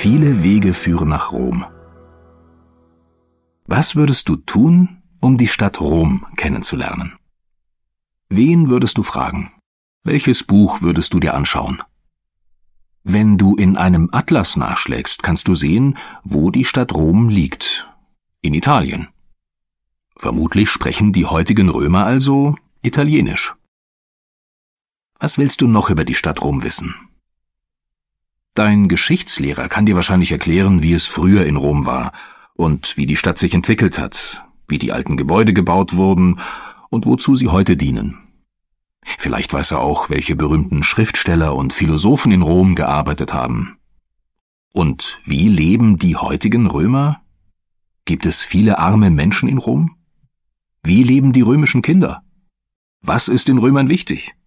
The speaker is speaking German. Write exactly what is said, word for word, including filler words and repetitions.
Viele Wege führen nach Rom. Was würdest du tun, um die Stadt Rom kennenzulernen? Wen würdest du fragen? Welches Buch würdest du dir anschauen? Wenn du in einem Atlas nachschlägst, kannst du sehen, wo die Stadt Rom liegt. In Italien. Vermutlich sprechen die heutigen Römer also Italienisch. Was willst du noch über die Stadt Rom wissen? Dein Geschichtslehrer kann dir wahrscheinlich erklären, wie es früher in Rom war und wie die Stadt sich entwickelt hat, wie die alten Gebäude gebaut wurden und wozu sie heute dienen. Vielleicht weiß er auch, welche berühmten Schriftsteller und Philosophen in Rom gearbeitet haben. Und wie leben die heutigen Römer? Gibt es viele arme Menschen in Rom? Wie leben die römischen Kinder? Was ist den Römern wichtig?